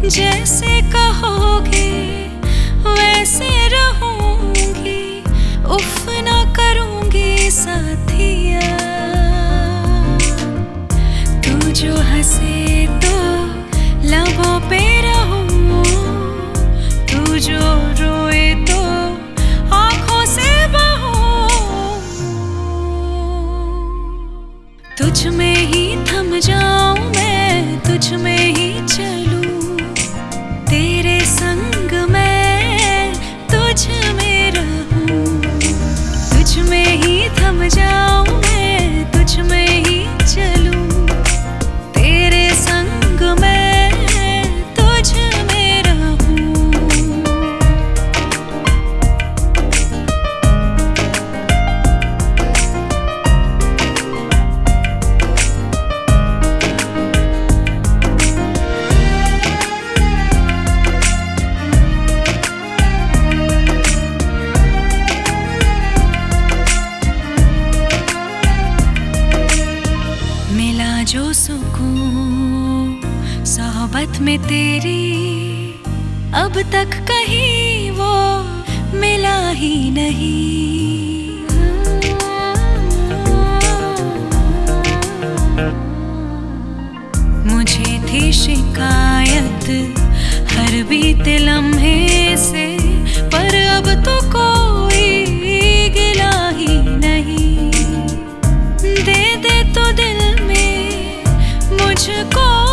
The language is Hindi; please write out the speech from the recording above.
जैसे कहोगे वैसे रहूंगी, उफ ना करूंगी साथिया। तू जो हंसे तो लबों पे रहूं, तू जो रोए तो आंखों से बहूं। तुझ में ही थम जाऊं मैं, तुझ में ही चलूं, तेरे संग मैं तुझ में रहूं। तुझ में ही थम जाऊं मैं, तुझ में ही चलूं, तेरे संग मैं तुझ में रहूं। मिला जो सुकून सोहबत में तेरी, अब तक कहीं वो मिला ही नहीं। मुझे थी शिकायत हर बीते लम्हे से, पर अब तो कोई गिला ही नहीं। दे दे तो दिल में मुझको